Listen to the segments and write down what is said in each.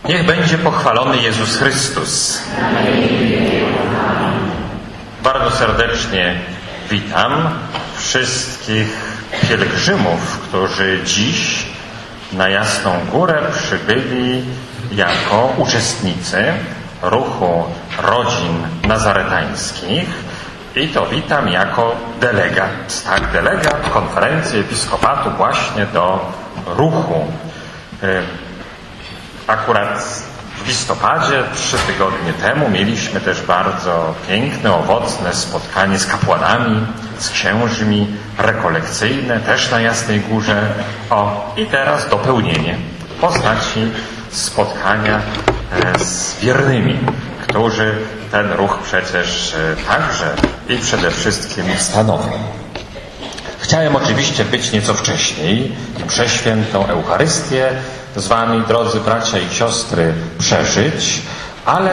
Niech będzie pochwalony Jezus Chrystus. Bardzo serdecznie witam wszystkich pielgrzymów, którzy dziś na Jasną Górę przybyli jako uczestnicy ruchu rodzin nazaretańskich i to witam jako delegat, delegat konferencji episkopatu właśnie do ruchu. Akurat w listopadzie, 3 tygodnie temu, mieliśmy też bardzo piękne, owocne spotkanie z kapłanami, z księżmi, rekolekcyjne, też na Jasnej Górze. I teraz dopełnienie w postaci spotkania z wiernymi, którzy ten ruch przecież także i przede wszystkim stanowią. Chciałem oczywiście być nieco wcześniej i przeświętą Eucharystię z wami, drodzy bracia i siostry, przeżyć, ale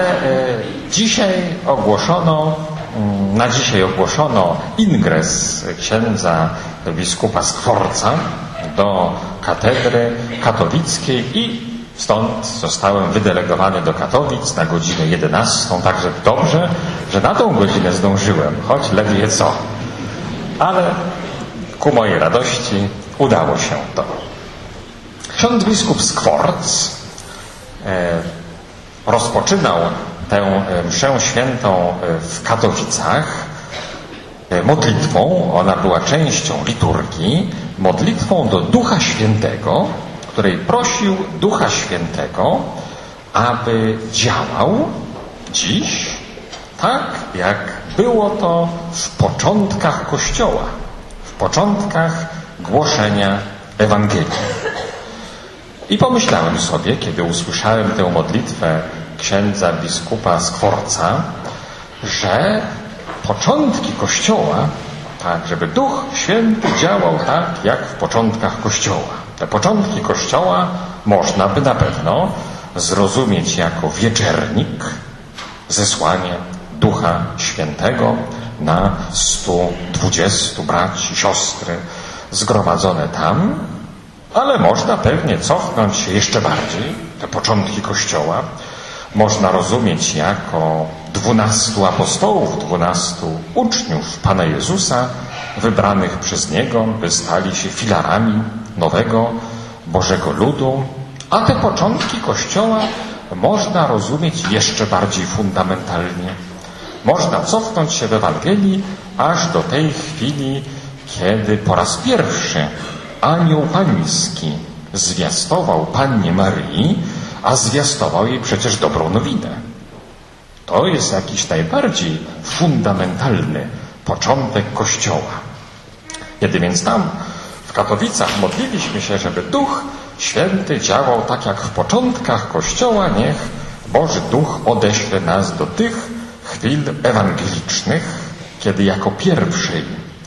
na dzisiaj ogłoszono ingres księdza biskupa Skworca do katedry katowickiej i stąd zostałem wydelegowany do Katowic na godzinę 11. Także dobrze, że na tą godzinę zdążyłem, choć ledwie co. Ale ku mojej radości udało się to. Ksiądz biskup Skworc rozpoczynał tę mszę świętą w Katowicach modlitwą, ona była częścią liturgii, modlitwą do Ducha Świętego, której prosił Ducha Świętego, aby działał dziś tak, jak było to w początkach Kościoła, w początkach głoszenia Ewangelii. I pomyślałem sobie, kiedy usłyszałem tę modlitwę księdza biskupa Skworca, że początki Kościoła, tak, żeby Duch Święty działał tak, jak w początkach Kościoła. Te początki Kościoła można by na pewno zrozumieć jako wieczernik, zesłanie Ducha Świętego na 120 braci i siostry zgromadzone tam, ale można pewnie cofnąć się jeszcze bardziej. Te początki Kościoła można rozumieć jako 12 apostołów, 12 uczniów Pana Jezusa, wybranych przez Niego, by stali się filarami nowego Bożego ludu. A te początki Kościoła można rozumieć jeszcze bardziej fundamentalnie. Można cofnąć się w Ewangelii aż do tej chwili, kiedy po raz pierwszy anioł pański zwiastował Pannie Maryi, a zwiastował jej przecież dobrą nowinę. To jest jakiś najbardziej fundamentalny początek Kościoła. Kiedy więc tam w Katowicach modliliśmy się, żeby Duch Święty działał tak jak w początkach Kościoła, niech Boży Duch odeśle nas do tych chwil ewangelicznych, kiedy jako pierwszej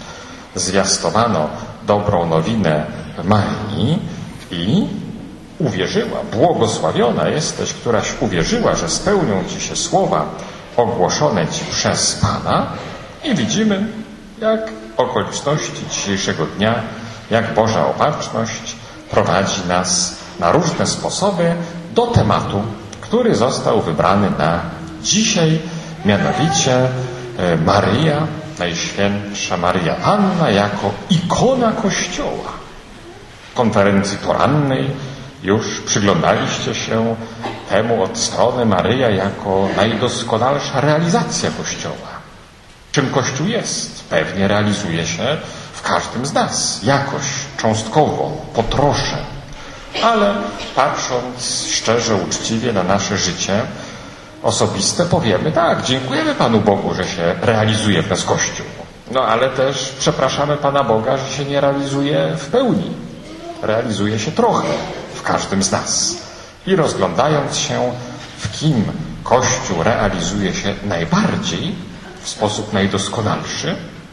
zwiastowano dobrą nowinę Marii i uwierzyła, błogosławiona jesteś, któraś uwierzyła, że spełnią ci się słowa ogłoszone ci przez Pana. I widzimy, jak okoliczności dzisiejszego dnia, jak Boża opatrzność prowadzi nas na różne sposoby do tematu, który został wybrany na dzisiaj, mianowicie Maryja, Najświętsza Maryja Panna jako ikona Kościoła. W konferencji porannej już przyglądaliście się temu od strony Maryja jako najdoskonalsza realizacja Kościoła. Czym Kościół jest? Pewnie realizuje się w każdym z nas, jakoś, cząstkowo, po trosze. Ale patrząc szczerze, uczciwie na nasze życie osobiste, powiemy tak, dziękujemy Panu Bogu, że się realizuje w nas Kościół. No ale też przepraszamy Pana Boga, że się nie realizuje w pełni. Realizuje się trochę w każdym z nas. I rozglądając się, w kim Kościół realizuje się najbardziej, w sposób najdoskonalszy,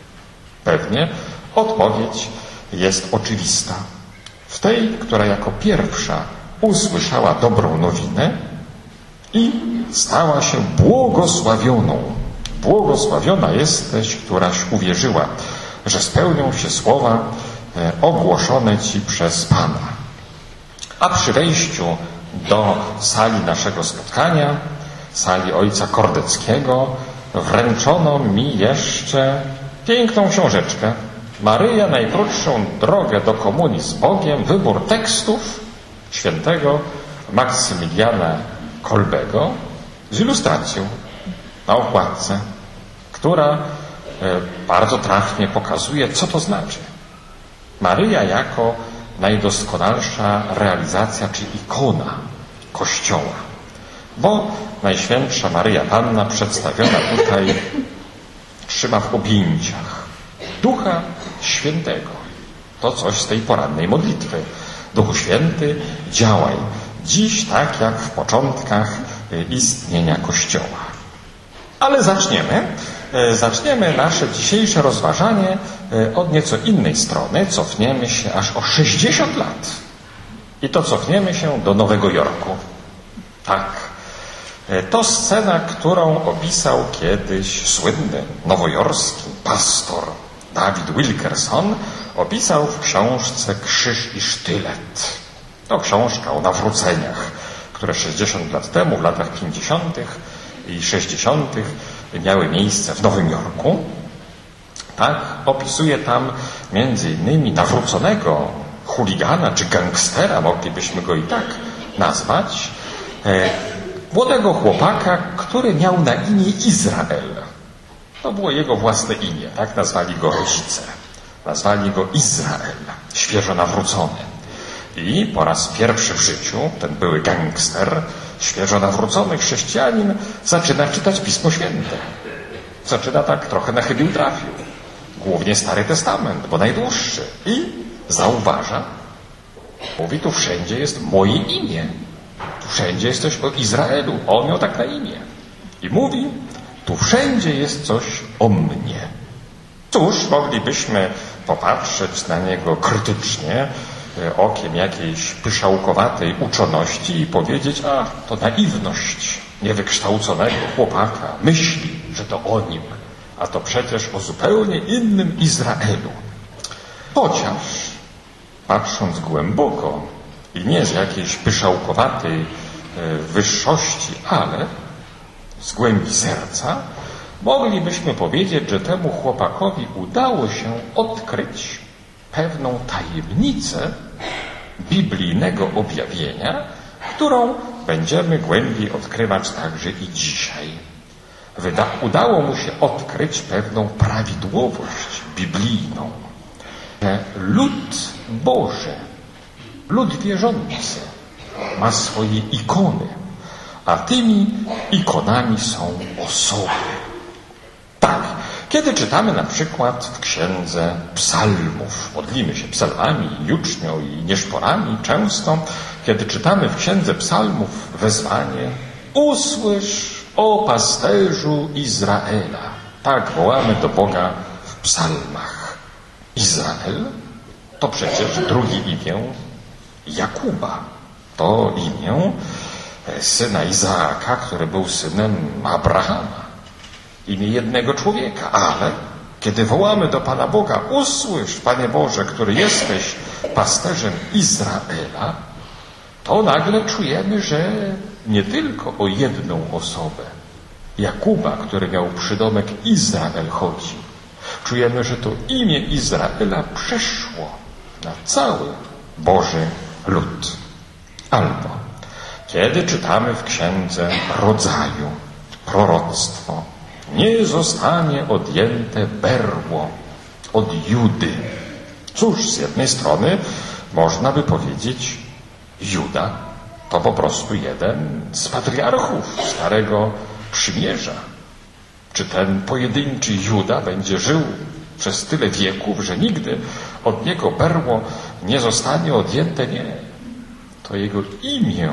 pewnie odpowiedź jest oczywista. W tej, która jako pierwsza usłyszała dobrą nowinę i stała się błogosławioną. Błogosławiona jesteś, któraś uwierzyła, że spełnią się słowa ogłoszone ci przez Pana. A przy wejściu do sali naszego spotkania, sali ojca Kordeckiego, wręczono mi jeszcze piękną książeczkę. Maryja, najkrótszą drogę do komunii z Bogiem, wybór tekstów świętego Maksymiliana Kolbego z ilustracją na okładce, która bardzo trafnie pokazuje, co to znaczy. Maryja jako najdoskonalsza realizacja, czy ikona Kościoła. Bo Najświętsza Maryja Panna przedstawiona tutaj trzyma w objęciach Ducha Świętego. To coś z tej porannej modlitwy. Duchu Święty, działaj dziś tak, jak w początkach istnienia Kościoła. Ale zaczniemy nasze dzisiejsze rozważanie od nieco innej strony. Cofniemy się aż o 60 lat. I to cofniemy się do Nowego Jorku. Tak. To scena, którą opisał kiedyś słynny nowojorski pastor David Wilkerson, opisał w książce Krzyż i sztylet. To książka o nawróceniach, które 60 lat temu, w latach 50. i 60. miały miejsce w Nowym Jorku. Tak, opisuje tam między innymi nawróconego chuligana czy gangstera, moglibyśmy go i tak nazwać, młodego chłopaka, który miał na imię Izrael. To było jego własne imię, tak nazwali go rodzice. Nazwali go Izrael, świeżo nawrócony. I po raz pierwszy w życiu ten były gangster, świeżo nawrócony chrześcijanin, zaczyna czytać Pismo Święte. Zaczyna tak trochę na chybił trafił. Głównie Stary Testament, bo najdłuższy. I zauważa, mówi, tu wszędzie jest moje imię. Tu wszędzie jest coś o Izraelu. On miał tak na imię. I mówi, tu wszędzie jest coś o mnie. Cóż, moglibyśmy popatrzeć na niego krytycznie, okiem jakiejś pyszałkowatej uczoności i powiedzieć, a to naiwność niewykształconego chłopaka. Myśli, że to o nim, a to przecież o zupełnie innym Izraelu. Chociaż, patrząc głęboko i nie z jakiejś pyszałkowatej wyższości, ale z głębi serca, moglibyśmy powiedzieć, że temu chłopakowi udało się odkryć pewną tajemnicę biblijnego objawienia, którą będziemy głębiej odkrywać także i dzisiaj. Udało mu się odkryć pewną prawidłowość biblijną. Lud Boży, lud wierzący ma swoje ikony, a tymi ikonami są osoby. Tak, kiedy czytamy na przykład w Księdze Psalmów, modlimy się psalmami, jucznią i nieszporami często, kiedy czytamy w Księdze Psalmów wezwanie: usłysz, o pasterzu Izraela. Tak wołamy do Boga w psalmach. Izrael to przecież drugie imię Jakuba. To imię syna Izaaka, który był synem Abrahama. Imię jednego człowieka, ale kiedy wołamy do Pana Boga: usłysz, Panie Boże, który jesteś pasterzem Izraela, to nagle czujemy, że nie tylko o jedną osobę, Jakuba, który miał przydomek Izrael, chodzi. Czujemy, że to imię Izraela przeszło na cały Boży lud. Albo kiedy czytamy w Księdze Rodzaju proroctwo: nie zostanie odjęte berło od Judy. Cóż, z jednej strony można by powiedzieć, Juda to po prostu jeden z patriarchów Starego Przymierza. Czy ten pojedynczy Juda będzie żył przez tyle wieków, że nigdy od niego berło nie zostanie odjęte? Nie. To jego imię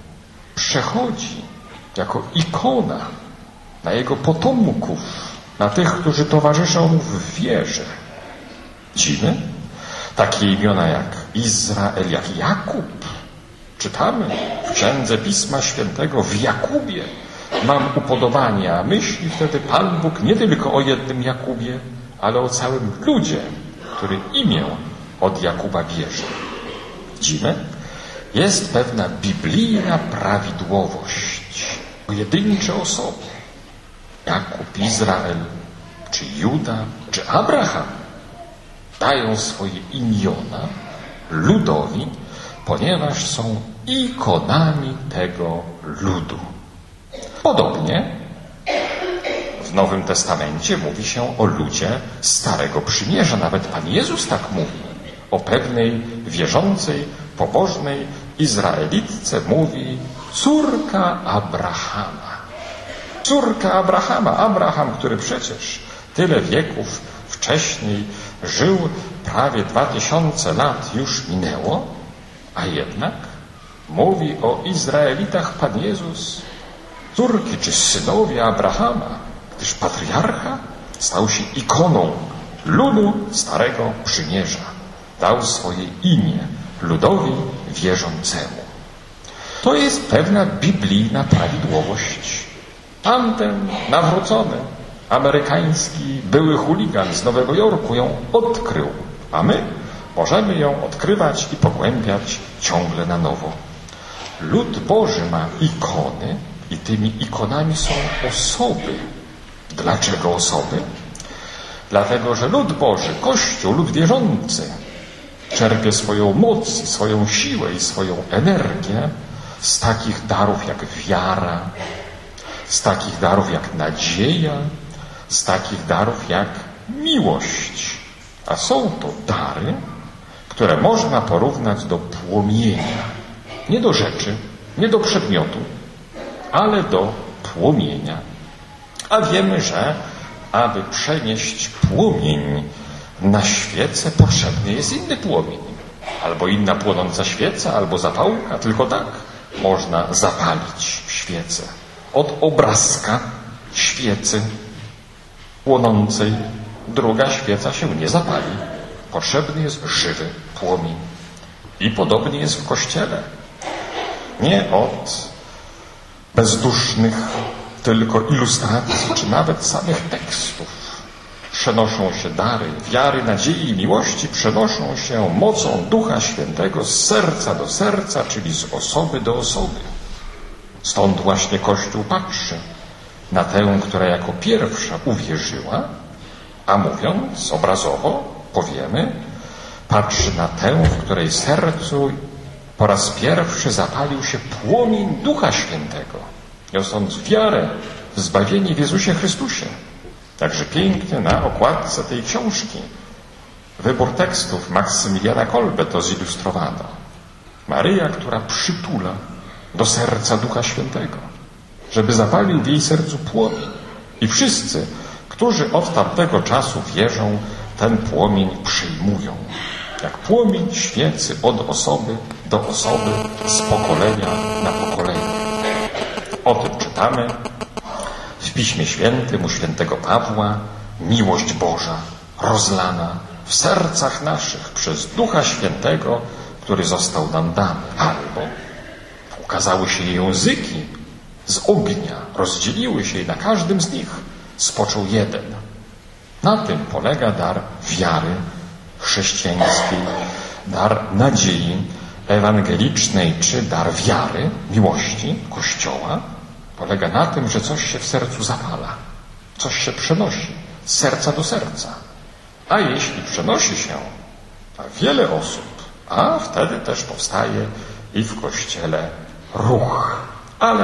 przechodzi jako ikona na jego potomków, na tych, którzy towarzyszą mu w wierze. Widzimy takie imiona jak Izrael, jak Jakub. Czytamy w Księdze Pisma Świętego: w Jakubie mam upodobanie, a myśli wtedy Pan Bóg nie tylko o jednym Jakubie, ale o całym ludzie, który imię od Jakuba bierze. Widzimy jest pewna biblijna prawidłowość. Pojedyncze osoby, Jakub, Izrael, czy Juda, czy Abraham, dają swoje imiona ludowi, ponieważ są ikonami tego ludu. Podobnie w Nowym Testamencie mówi się o ludzie Starego Przymierza. Nawet Pan Jezus tak mówi. O pewnej wierzącej, pobożnej Izraelitce mówi córka Abrahama. Córka Abrahama. Abraham, który przecież tyle wieków wcześniej żył, prawie 2000 lat już minęło, a jednak mówi o Izraelitach Pan Jezus, córki czy synowie Abrahama, gdyż patriarcha stał się ikoną ludu Starego Przymierza. Dał swoje imię ludowi wierzącemu. To jest pewna biblijna prawidłowość. Tamten nawrócony amerykański były chuligan z Nowego Jorku ją odkrył, a my możemy ją odkrywać i pogłębiać ciągle na nowo. Lud Boży ma ikony i tymi ikonami są osoby. Dlaczego osoby? Dlatego, że lud Boży, Kościół, lud wierzący czerpie swoją moc, swoją siłę i swoją energię z takich darów jak wiara, z takich darów jak nadzieja, z takich darów jak miłość. A są to dary, które można porównać do płomienia. Nie do rzeczy, nie do przedmiotu, ale do płomienia. A wiemy, że aby przenieść płomień na świecę, potrzebny jest inny płomień. Albo inna płonąca świeca, albo zapałka. Tylko tak można zapalić świecę. Od obrazka świecy płonącej druga świeca się nie zapali. Potrzebny jest żywy płomień. I podobnie jest w Kościele. Nie od bezdusznych tylko ilustracji, czy nawet samych tekstów przenoszą się dary wiary, nadziei i miłości, przenoszą się mocą Ducha Świętego z serca do serca, czyli z osoby do osoby. Stąd właśnie Kościół patrzy na tę, która jako pierwsza uwierzyła, a mówiąc obrazowo, powiemy, patrzy na tę, w której sercu po raz pierwszy zapalił się płomień Ducha Świętego, niosąc wiarę w zbawienie w Jezusie Chrystusie. Także pięknie na okładce tej książki wybór tekstów Maksymiliana Kolbe to zilustrowano. Maryja, która przytula do serca Ducha Świętego, żeby zapalił w jej sercu płomień. I wszyscy, którzy od tamtego czasu wierzą, ten płomień przyjmują. Jak płomień świecy od osoby do osoby, z pokolenia na pokolenie. O tym czytamy w Piśmie Świętym u świętego Pawła. Miłość Boża rozlana w sercach naszych przez Ducha Świętego, który został nam dany. Albo ukazały się jej języki z ognia, rozdzieliły się i na każdym z nich spoczął jeden. Na tym polega dar wiary chrześcijańskiej, dar nadziei ewangelicznej, czy dar wiary, miłości Kościoła. Polega na tym, że coś się w sercu zapala, coś się przenosi z serca do serca. A jeśli przenosi się na wiele osób, a wtedy też powstaje i w Kościele ruch. Ale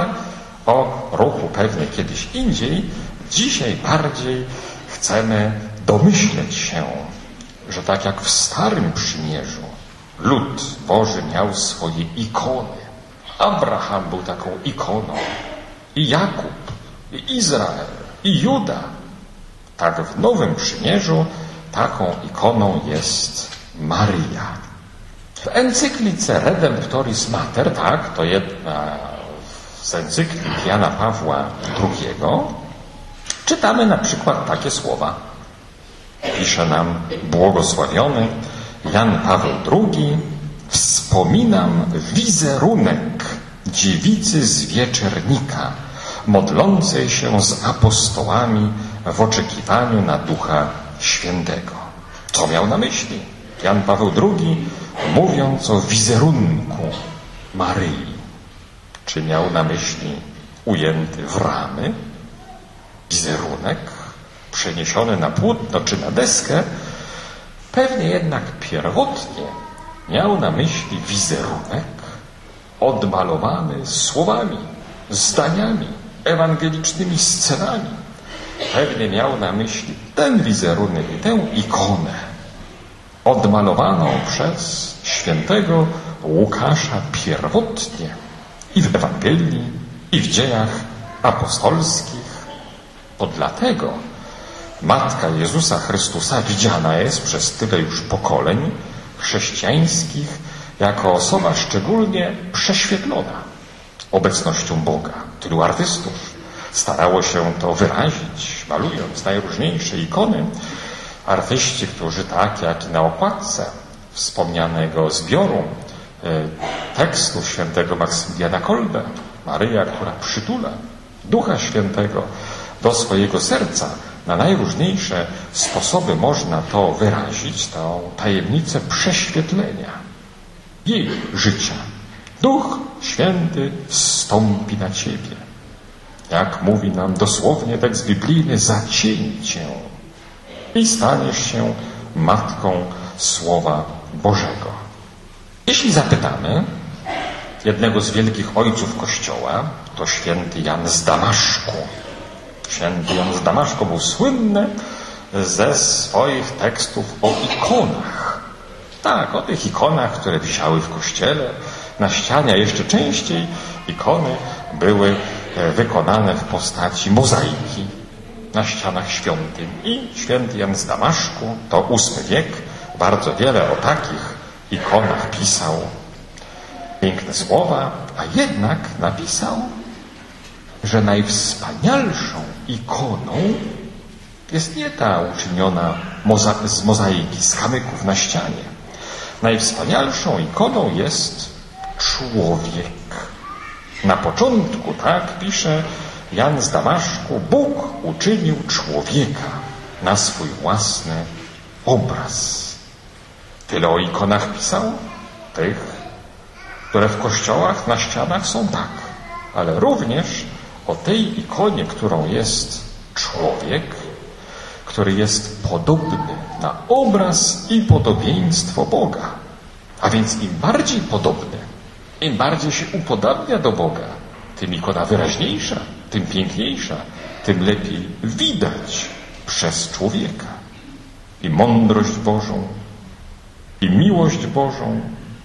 o ruchu pewnie kiedyś indziej. Dzisiaj bardziej chcemy domyśleć się, że tak jak w Starym Przymierzu lud Boży miał swoje ikony. Abraham był taką ikoną, i Jakub, i Izrael, i Juda. Tak w Nowym Przymierzu taką ikoną jest Maryja. W encyklice Redemptoris Mater, tak, to jedna z encyklik Jana Pawła II, czytamy na przykład takie słowa. Pisze nam błogosławiony Jan Paweł II: wspominam wizerunek dziewicy z Wieczernika, modlącej się z apostołami w oczekiwaniu na Ducha Świętego. Co miał na myśli Jan Paweł II, mówiąc o wizerunku Maryi. Czy miał na myśli ujęty w ramy wizerunek przeniesiony na płótno czy na deskę? Pewnie jednak pierwotnie miał na myśli wizerunek odmalowany słowami, zdaniami, ewangelicznymi scenami. Pewnie miał na myśli ten wizerunek, tę ikonę odmalowaną przez świętego Łukasza pierwotnie i w Ewangelii, i w dziejach apostolskich. To dlatego Matka Jezusa Chrystusa widziana jest przez tyle już pokoleń chrześcijańskich jako osoba szczególnie prześwietlona obecnością Boga. Tylu artystów starało się to wyrazić, malując najróżniejsze ikony. Artyści, którzy tak jak i na okładce wspomnianego zbioru tekstu świętego Maksymiliana Kolbe, Maryja, która przytula Ducha Świętego do swojego serca, na najróżniejsze sposoby można to wyrazić, tę tajemnicę prześwietlenia jej życia. Duch Święty zstąpi na ciebie. Jak mówi nam dosłownie tekst biblijny, zacieni cię i staniesz się matką Słowa Bożego. Jeśli zapytamy jednego z wielkich ojców Kościoła, to święty Jan z Damaszku. Święty Jan z Damaszku był słynny ze swoich tekstów o ikonach. Tak, o tych ikonach, które wisiały w kościele, na ścianie, a jeszcze częściej ikony były wykonane w postaci mozaiki na ścianach świątyń. I święty Jan z Damaszku, to VIII wiek, bardzo wiele o takich ikonach pisał. Piękne słowa, a jednak napisał, że najwspanialszą ikoną jest nie ta uczyniona z mozaiki, z kamyków na ścianie. Najwspanialszą ikoną jest człowiek. Na początku, tak pisze Jan z Damaszku, Bóg uczynił człowieka na swój własny obraz. Tyle o ikonach pisał, tych, które w kościołach na ścianach są tak, ale również o tej ikonie, którą jest człowiek, który jest podobny na obraz i podobieństwo Boga. A więc im bardziej podobny, im bardziej się upodabnia do Boga, tym ikona wyraźniejsza, tym piękniejsza, tym lepiej widać przez człowieka i mądrość Bożą, i miłość Bożą,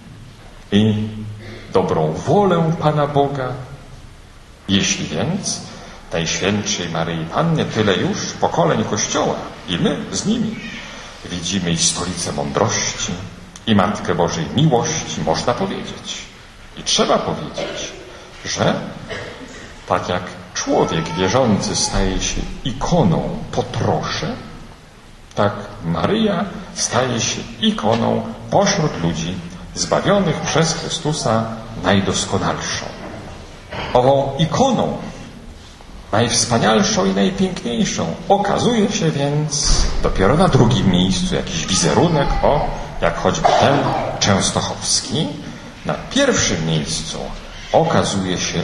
i dobrą wolę Pana Boga. Jeśli więc Najświętszej Maryi Pannie tyle już pokoleń Kościoła i my z nimi widzimy i stolicę mądrości, i Matkę Bożej miłości, można powiedzieć. I trzeba powiedzieć, że tak jak człowiek wierzący staje się ikoną po trosze, tak Maryja staje się ikoną pośród ludzi zbawionych przez Chrystusa najdoskonalszą. Ową ikoną, najwspanialszą i najpiękniejszą, okazuje się więc dopiero na drugim miejscu jakiś wizerunek, jak choćby ten częstochowski. Na pierwszym miejscu okazuje się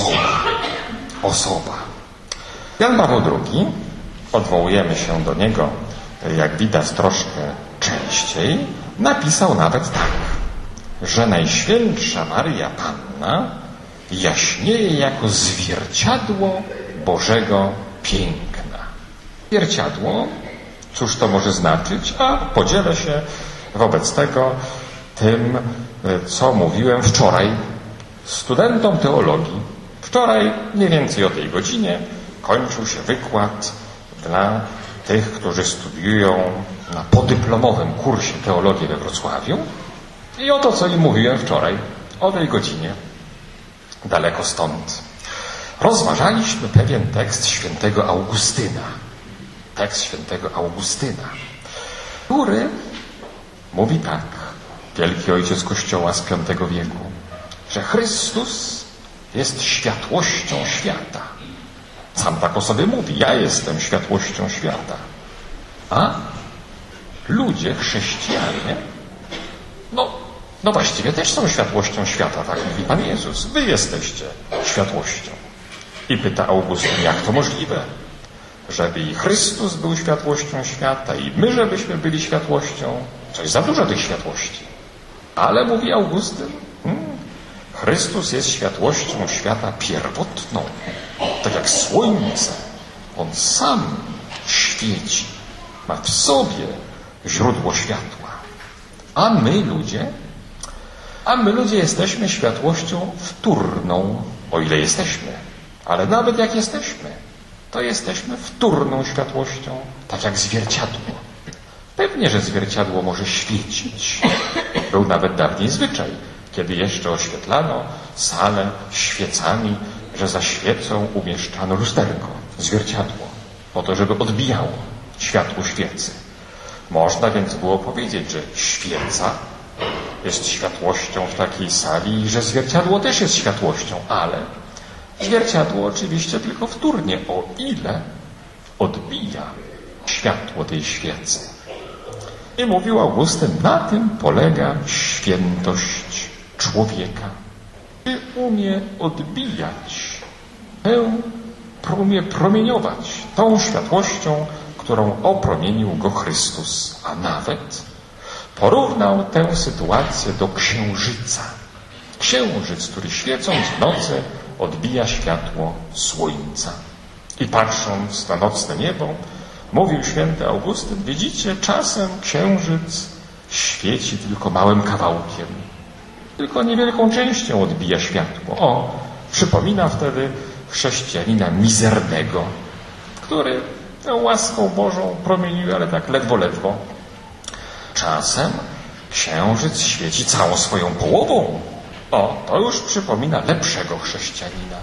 osoba. Jan Paweł II, odwołujemy się do niego, jak widać, troszkę częściej, napisał nawet tak, że Najświętsza Maryja Panna jaśnieje jako zwierciadło Bożego piękna. Zwierciadło, cóż to może znaczyć? A podzielę się wobec tego tym, co mówiłem wczoraj studentom teologii. Wczoraj, mniej więcej o tej godzinie, kończył się wykład dla tych, którzy studiują na podyplomowym kursie teologii we Wrocławiu. I o to, co im mówiłem wczoraj, o tej godzinie, daleko stąd. Rozważaliśmy pewien tekst świętego Augustyna. Tekst świętego Augustyna, który mówi tak, wielki ojciec Kościoła z V wieku, że Chrystus jest światłością świata. Sam tak o sobie mówi, ja jestem światłością świata. A ludzie, chrześcijanie, No właściwie też są światłością świata, tak mówi Pan Jezus. Wy jesteście światłością. I pyta Augustyn, jak to możliwe? Żeby i Chrystus był światłością świata, i my, żebyśmy byli światłością. Coś za dużo tych światłości. Ale, mówi Augustyn, Chrystus jest światłością świata pierwotną. Tak jak słońce. On sam świeci. Ma w sobie źródło światła. A my ludzie jesteśmy światłością wtórną, o ile jesteśmy. Ale nawet jak jesteśmy, to jesteśmy wtórną światłością, tak jak zwierciadło. Pewnie, że zwierciadło może świecić. Był nawet dawniej zwyczaj, kiedy jeszcze oświetlano salę świecami, że za świecą umieszczano lusterko, zwierciadło, po to, żeby odbijało światło świecy. Można więc było powiedzieć, że świeca jest światłością w takiej sali i że zwierciadło też jest światłością, ale zwierciadło oczywiście tylko wtórnie, o ile odbija światło tej świecy. I mówił Augustyn, na tym polega świętość człowieka. Czy umie odbijać, umie promieniować tą światłością, którą opromienił go Chrystus, a nawet porównał tę sytuację do księżyca. Księżyc, który świecąc w nocy odbija światło słońca. I patrząc na nocne niebo, mówił święty Augustyn, widzicie, czasem księżyc świeci tylko małym kawałkiem, tylko niewielką częścią odbija światło. Przypomina wtedy chrześcijanina mizernego, który łaską Bożą promieniuje, ale tak ledwo. Czasem księżyc świeci całą swoją połową. To już przypomina lepszego chrześcijanina.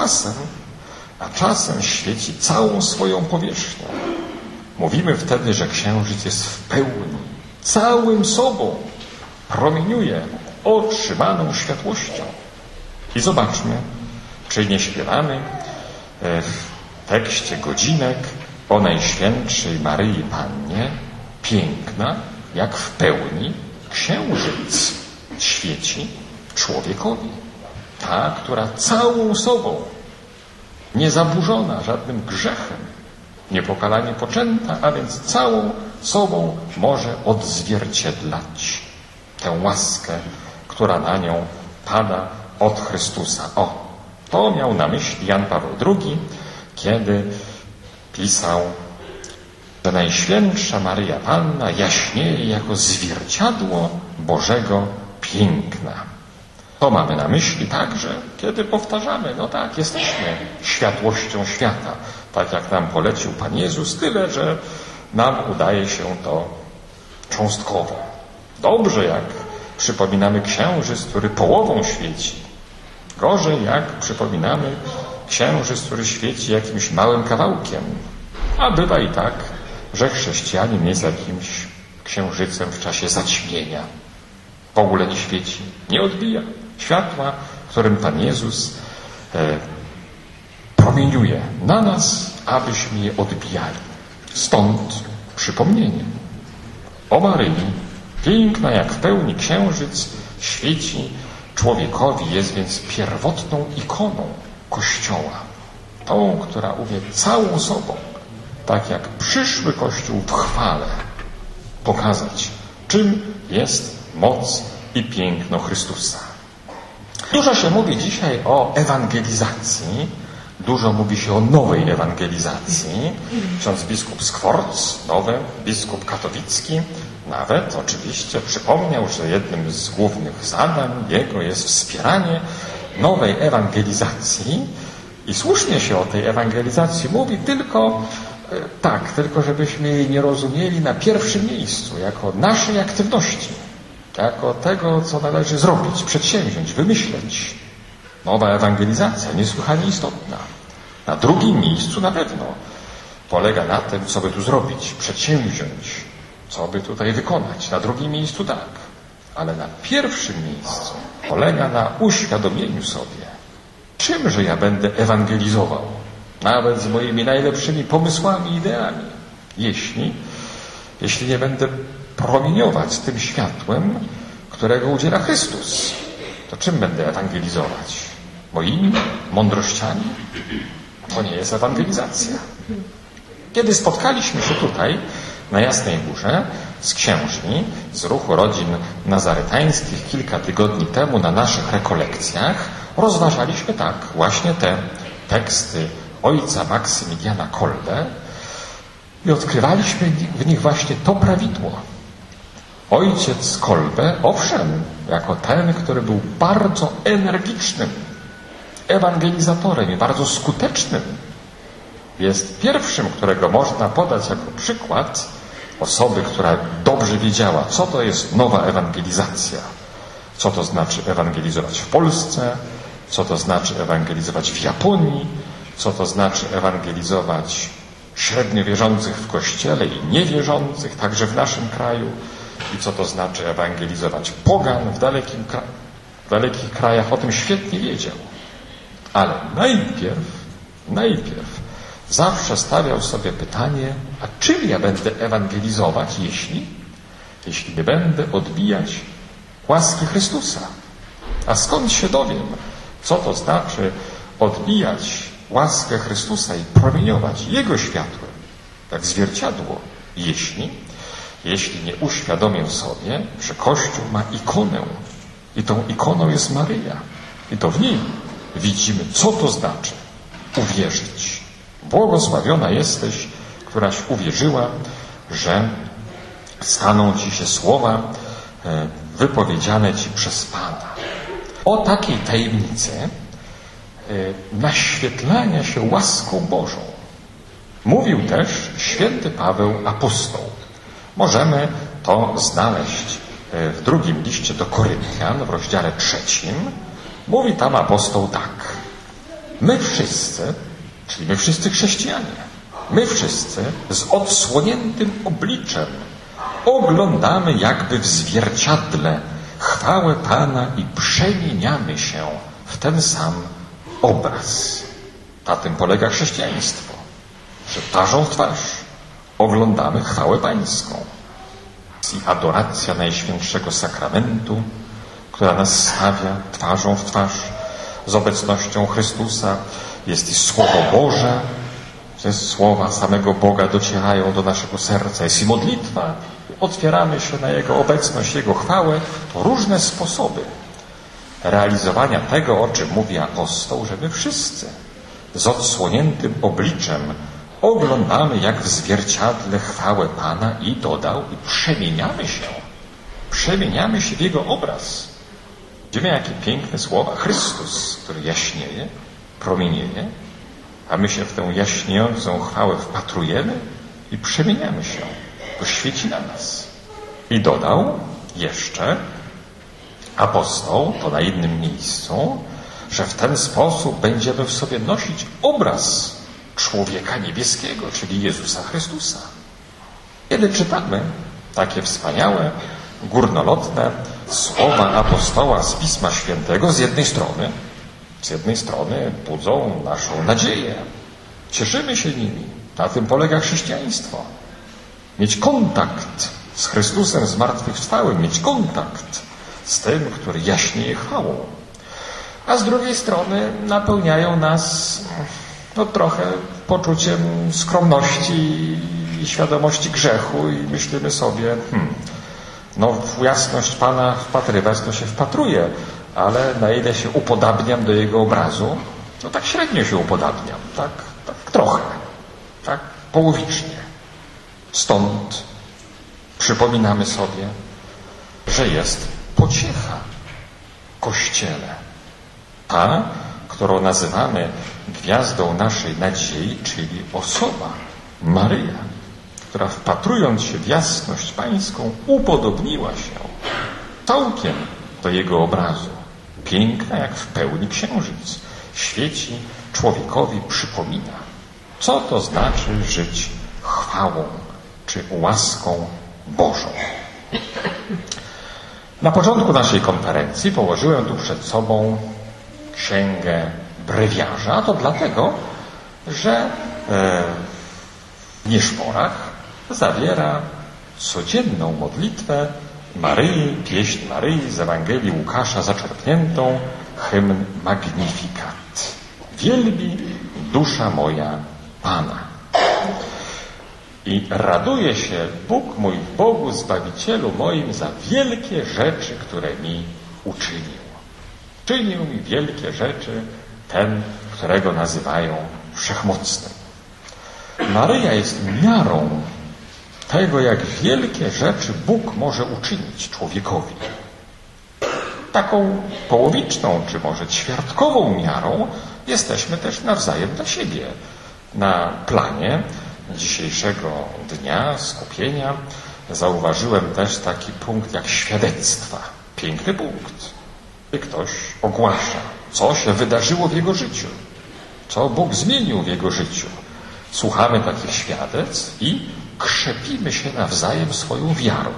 Czasem świeci całą swoją powierzchnią. Mówimy wtedy, że księżyc jest w pełni, całym sobą promieniuje otrzymaną światłością. I zobaczmy, czy nie śpiewamy w tekście godzinek o Najświętszej Maryi Pannie, piękna, jak w pełni księżyc świeci człowiekowi. Ta, która całą sobą, niezaburzona żadnym grzechem, niepokalanie poczęta, a więc całą sobą może odzwierciedlać tę łaskę, która na nią pada od Chrystusa. To miał na myśli Jan Paweł II, kiedy pisał, że Najświętsza Maryja Panna jaśnieje jako zwierciadło Bożego piękna. To mamy na myśli także, kiedy powtarzamy, jesteśmy światłością świata, tak jak nam polecił Pan Jezus, tyle, że nam udaje się to cząstkowo. Dobrze, jak przypominamy księżyc, który połową świeci. Gorzej, jak przypominamy księżyc, który świeci jakimś małym kawałkiem. A bywa i tak, że chrześcijanin jest jakimś księżycem w czasie zaćmienia. W ogóle nie świeci, nie odbija światła, którym Pan Jezus promieniuje na nas, abyśmy je odbijali. Stąd przypomnienie o Maryi, piękna jak w pełni księżyc, świeci człowiekowi, jest więc pierwotną ikoną Kościoła. Tą, która umie całą sobą, tak jak przyszły Kościół w chwale, pokazać, czym jest moc i piękno Chrystusa. Dużo się mówi dzisiaj o ewangelizacji, dużo mówi się o nowej ewangelizacji. Ksiądz biskup Skworc, nowy biskup katowicki, nawet oczywiście przypomniał, że jednym z głównych zadań jego jest wspieranie nowej ewangelizacji i słusznie się o tej ewangelizacji mówi, tylko żebyśmy jej nie rozumieli na pierwszym miejscu, jako naszej aktywności, jako tego, co należy zrobić, przedsięwziąć, wymyśleć. Nowa ewangelizacja, niesłychanie istotna. Na drugim miejscu na pewno polega na tym, co by tu zrobić, przedsięwziąć, co by tutaj wykonać. Na drugim miejscu tak, ale na pierwszym miejscu polega na uświadomieniu sobie, czymże ja będę ewangelizował, nawet z moimi najlepszymi pomysłami i ideami, jeśli nie będę promieniować tym światłem, którego udziela Chrystus. To czym będę ewangelizować? Moimi mądrościami? To nie jest ewangelizacja. Kiedy spotkaliśmy się tutaj, na Jasnej Górze, z księżmi z ruchu rodzin nazarytańskich kilka tygodni temu na naszych rekolekcjach, rozważaliśmy tak właśnie te teksty ojca Maksymiliana Kolbe i odkrywaliśmy w nich właśnie to prawidło. Ojciec Kolbe, owszem, jako ten, który był bardzo energicznym ewangelizatorem i bardzo skutecznym, jest pierwszym, którego można podać jako przykład osoby, która dobrze wiedziała, co to jest nowa ewangelizacja, co to znaczy ewangelizować w Polsce, co to znaczy ewangelizować w Japonii, co to znaczy ewangelizować średnio wierzących w Kościele i niewierzących, także w naszym kraju, i co to znaczy ewangelizować pogan w dalekich krajach. O tym świetnie wiedział. Ale najpierw zawsze stawiał sobie pytanie, a czym ja będę ewangelizować, jeśli nie będę odbijać łaski Chrystusa? A skąd się dowiem, co to znaczy odbijać łaskę Chrystusa i promieniować Jego światłem, jak zwierciadło, jeśli nie uświadomię sobie, że Kościół ma ikonę i tą ikoną jest Maryja i to w niej widzimy, co to znaczy uwierzyć. Błogosławiona jesteś, któraś uwierzyła, że staną Ci się słowa wypowiedziane Ci przez Pana. O takiej tajemnicy naświetlania się łaską Bożą mówił też święty Paweł apostoł. Możemy to znaleźć w drugim liście do Koryntian w rozdziale 3. Mówi tam apostoł tak. My wszyscy, czyli my wszyscy chrześcijanie, my wszyscy z odsłoniętym obliczem oglądamy jakby w zwierciadle chwałę Pana i przemieniamy się w ten sam obraz. Na tym polega chrześcijaństwo, że twarzą w twarz oglądamy chwałę Pańską. I adoracja Najświętszego Sakramentu, która nas stawia twarzą w twarz z obecnością Chrystusa, jest i Słowo Boże, że słowa samego Boga docierają do naszego serca, jest i modlitwa, otwieramy się na Jego obecność, Jego chwałę. To różne sposoby realizowania tego, o czym mówi apostoł, że my wszyscy z odsłoniętym obliczem oglądamy jak w zwierciadle chwałę Pana i dodał, i przemieniamy się w Jego obraz. Widzimy, jakie piękne słowa. Chrystus, który jaśnieje, promienieje, a my się w tę jaśniejącą chwałę wpatrujemy i przemieniamy się. To świeci na nas. I dodał jeszcze apostoł, to na innym miejscu, że w ten sposób będziemy w sobie nosić obraz człowieka niebieskiego, czyli Jezusa Chrystusa. Kiedy czytamy takie wspaniałe, górnolotne słowa apostoła z Pisma Świętego, z jednej strony budzą naszą nadzieję. Cieszymy się nimi. Na tym polega chrześcijaństwo. Mieć kontakt z Chrystusem zmartwychwstałym, mieć kontakt z tym, który jaśnieje chwałą. A z drugiej strony napełniają nas trochę poczuciem skromności i świadomości grzechu i myślimy sobie, w jasność Pana wpatrywać to się wpatruję, ale na ile się upodabniam do Jego obrazu, tak średnio się upodabniam, tak trochę, tak połowicznie. Stąd przypominamy sobie, że jest pociecha w Kościele. Ta, którą nazywamy gwiazdą naszej nadziei, czyli osoba Maryja, która wpatrując się w jasność Pańską upodobniła się całkiem do Jego obrazu. Piękna jak w pełni księżyc. Świeci człowiekowi, przypomina. Co to znaczy żyć chwałą czy łaską Bożą? Na początku naszej konferencji położyłem tu przed sobą księgę brewiarza, a to dlatego, że w nieszporach zawiera codzienną modlitwę Maryi, pieśń Maryi z Ewangelii Łukasza zaczerpniętą, hymn Magnificat. Wielbi dusza moja Pana. I raduje się Bóg mój w Bogu, Zbawicielu moim, za wielkie rzeczy, które mi uczynił. Czynił mi wielkie rzeczy ten, którego nazywają Wszechmocnym. Maryja jest miarą tego, jak wielkie rzeczy Bóg może uczynić człowiekowi. Taką połowiczną, czy może ćwiartkową miarą jesteśmy też nawzajem dla siebie. Na planie dzisiejszego dnia skupienia zauważyłem też taki punkt jak świadectwa. Piękny punkt. Gdy ktoś ogłasza, co się wydarzyło w jego życiu, co Bóg zmienił w jego życiu. Słuchamy takich świadectw i krzepimy się nawzajem swoją wiarą.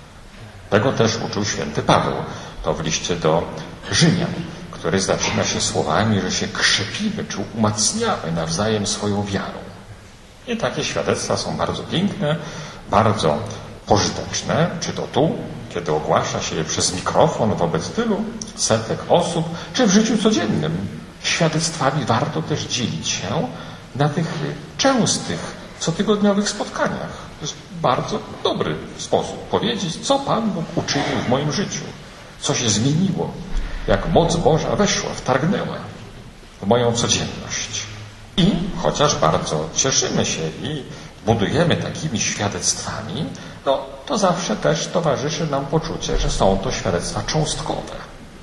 Tego też uczył święty Paweł. To w liście do Rzymian, który zaczyna się słowami, że się krzepimy, czy umacniamy nawzajem swoją wiarą. I takie świadectwa są bardzo piękne, bardzo pożyteczne, czy to tu, kiedy ogłasza się je przez mikrofon wobec tylu setek osób, czy w życiu codziennym. Świadectwami warto też dzielić się na tych częstych, cotygodniowych spotkaniach. To jest bardzo dobry sposób powiedzieć, co Pan Bóg uczynił w moim życiu, co się zmieniło, jak moc Boża weszła, wtargnęła w moją codzienność. I chociaż bardzo cieszymy się i budujemy takimi świadectwami, no to zawsze też towarzyszy nam poczucie, że są to świadectwa cząstkowe.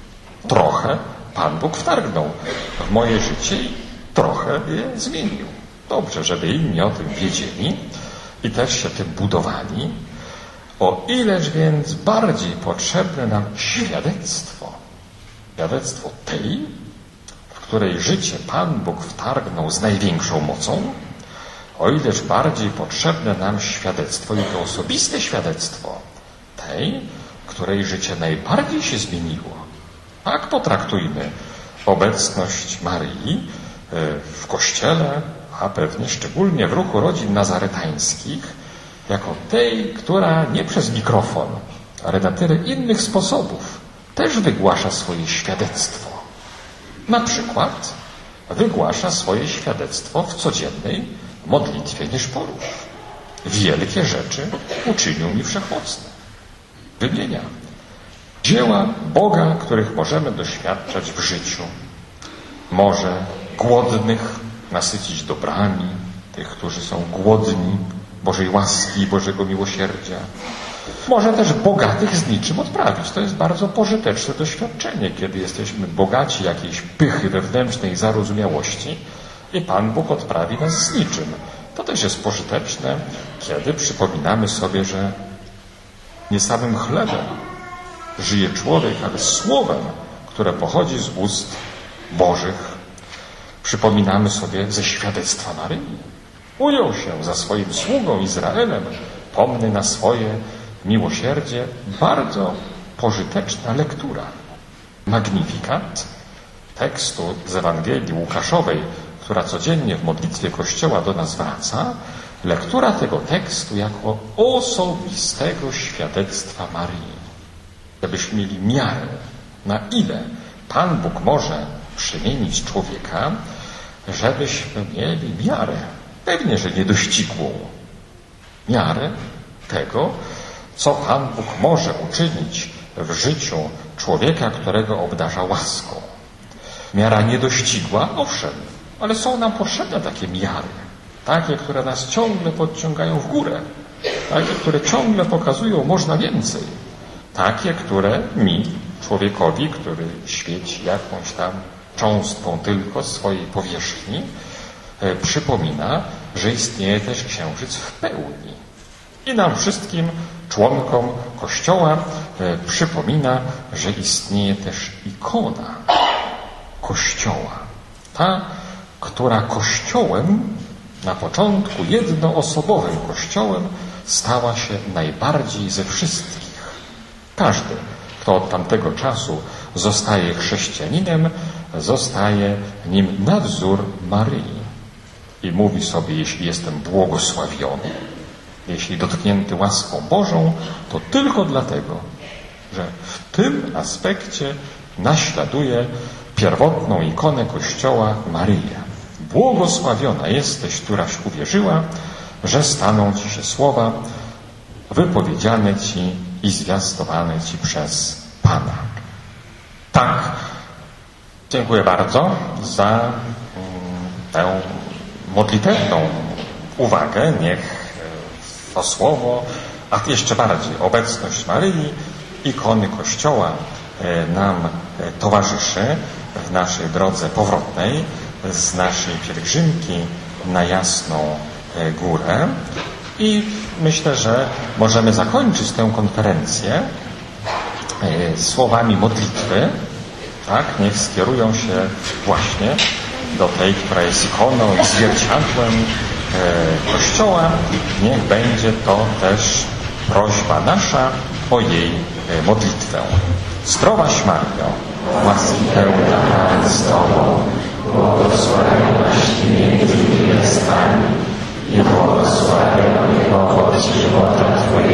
Trochę Pan Bóg wtargnął w moje życie i trochę je zmienił. Dobrze, żeby inni o tym wiedzieli i też się tym budowali. O ileż więc bardziej potrzebne nam świadectwo. Świadectwo tej, w której życie Pan Bóg wtargnął z największą mocą, o ileż bardziej potrzebne nam świadectwo i to osobiste świadectwo tej, której życie najbardziej się zmieniło. Tak potraktujmy obecność Maryi w Kościele, a pewnie szczególnie w ruchu rodzin nazaretańskich, jako tej, która nie przez mikrofon, ale na tyle innych sposobów też wygłasza swoje świadectwo. Na przykład wygłasza swoje świadectwo w codziennej modlitwie nieszporów. Wielkie rzeczy uczynił mi Wszechmocny. Wymienia dzieła Boga, których możemy doświadczać w życiu. Może głodnych nasycić dobrami, tych, którzy są głodni Bożej łaski i Bożego miłosierdzia. Może też bogatych z niczym odprawić. To jest bardzo pożyteczne doświadczenie, kiedy jesteśmy bogaci jakiejś pychy wewnętrznej zarozumiałości i Pan Bóg odprawi nas z niczym. To też jest pożyteczne, kiedy przypominamy sobie, że nie samym chlebem żyje człowiek, ale słowem, które pochodzi z ust Bożych. Przypominamy sobie ze świadectwa Maryi. Ujął się za swoim sługą Izraelem, pomny na swoje miłosierdzie. Bardzo pożyteczna lektura. Magnificat tekstu z Ewangelii Łukaszowej, która codziennie w modlitwie Kościoła do nas wraca. Lektura tego tekstu jako osobistego świadectwa Maryi. Żebyśmy mieli miarę, na ile Pan Bóg może przemienić człowieka, żebyśmy mieli miarę, pewnie, że niedościgłą, miarę tego, co Pan Bóg może uczynić w życiu człowieka, którego obdarza łaską. Miara niedościgła, owszem, ale są nam potrzebne takie miary, takie, które nas ciągle podciągają w górę, takie, które ciągle pokazują, można więcej, takie, które mi, człowiekowi, który świeci jakąś tam cząstką tylko swojej powierzchni, przypomina, że istnieje też księżyc w pełni. I nam wszystkim, członkom Kościoła, przypomina, że istnieje też ikona Kościoła. Ta, która Kościołem, na początku jednoosobowym Kościołem, stała się najbardziej ze wszystkich. Każdy, kto od tamtego czasu zostaje chrześcijaninem, zostaje nim na wzór Maryi. I mówi sobie, jeśli jestem błogosławiony, jeśli dotknięty łaską Bożą, to tylko dlatego, że w tym aspekcie naśladuje pierwotną ikonę Kościoła Maryja. Błogosławiona jesteś, któraś uwierzyła, że staną Ci się słowa wypowiedziane Ci i zwiastowane Ci przez Pana. Tak, dziękuję bardzo za tę modlitewną uwagę. Niech to słowo, a jeszcze bardziej obecność Maryi, ikony Kościoła nam towarzyszy w naszej drodze powrotnej z naszej pielgrzymki na Jasną Górę. I myślę, że możemy zakończyć tę konferencję słowami modlitwy. Tak, niech skierują się właśnie do tej, która jest ikoną i zwierciadłem Kościoła. Niech będzie to też prośba nasza o jej modlitwę. Zdrowaś Maryjo, łaski pełna Pan z Tobą, błogosławionaś Ty między niewiastami i błogosławiony owoc żywota Twojego,